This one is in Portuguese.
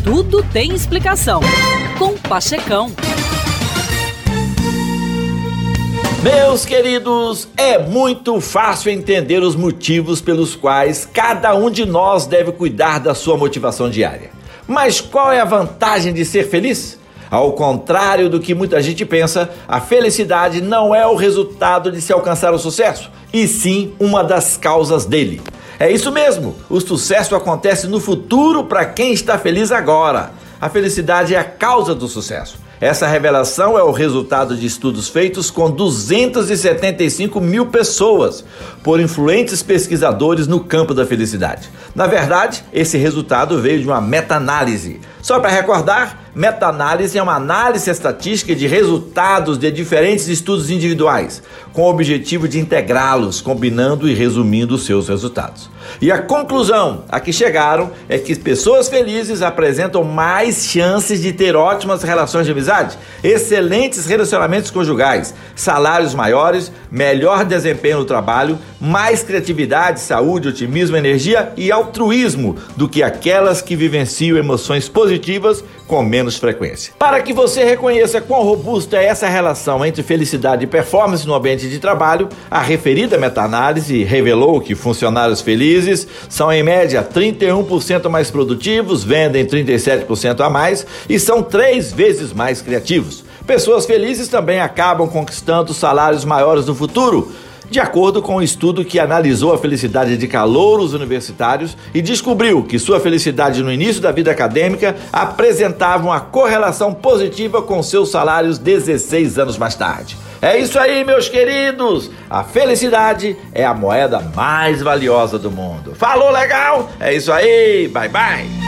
Tudo tem explicação. Com Pachecão. Meus queridos, é muito fácil entender os motivos pelos quais cada um de nós deve cuidar da sua motivação diária. Mas qual é a vantagem de ser feliz? Ao contrário do que muita gente pensa, a felicidade não é o resultado de se alcançar o sucesso, e sim uma das causas dele. É isso mesmo, o sucesso acontece no futuro para quem está feliz agora. A felicidade é a causa do sucesso. Essa revelação é o resultado de estudos feitos com 275 mil pessoas por influentes pesquisadores no campo da felicidade. Na verdade, esse resultado veio de uma meta-análise. Só para recordar, meta-análise é uma análise estatística de resultados de diferentes estudos individuais, com o objetivo de integrá-los, combinando e resumindo os seus resultados. E a conclusão a que chegaram é que pessoas felizes apresentam mais chances de ter ótimas relações de amizade, excelentes relacionamentos conjugais, salários maiores, melhor desempenho no trabalho, mais criatividade, saúde, otimismo, energia e altruísmo do que aquelas que vivenciam emoções positivas com menos frequência. Para que você reconheça quão robusta é essa relação entre felicidade e performance no ambiente de trabalho, a referida meta-análise revelou que funcionários felizes são em média 31% mais produtivos, vendem 37% a mais e são 3 vezes mais criativos. Pessoas felizes também acabam conquistando salários maiores no futuro, de acordo com um estudo que analisou a felicidade de calouros universitários e descobriu que sua felicidade no início da vida acadêmica apresentava uma correlação positiva com seus salários 16 anos mais tarde. É isso aí, meus queridos! A felicidade é a moeda mais valiosa do mundo. Falou, legal? É isso aí, bye bye!